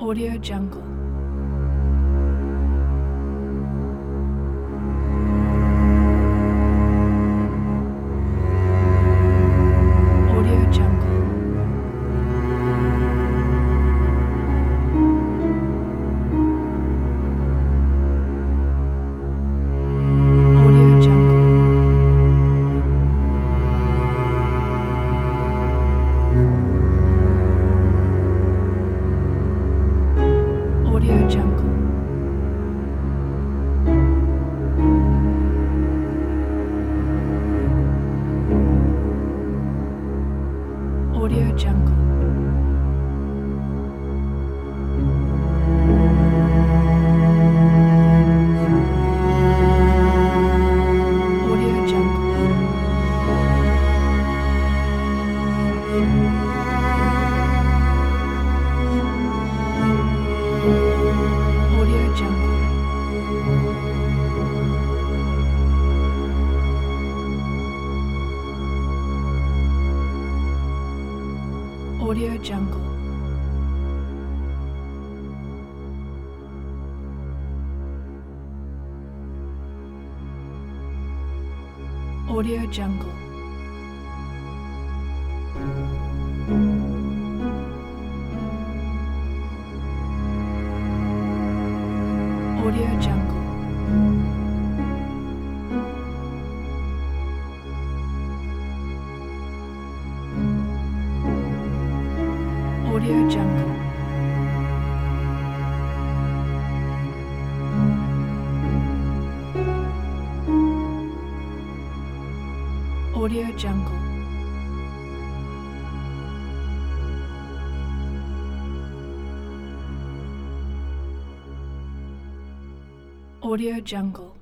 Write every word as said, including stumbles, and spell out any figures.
Audio Jungle. Audio Jungle. Audio Jungle. Audio Jungle. Audio Jungle. Audio Jungle. Audio Jungle. Audio Jungle. Audio Jungle. Audio Jungle. Audio Jungle. Audio Jungle. Audio Jungle.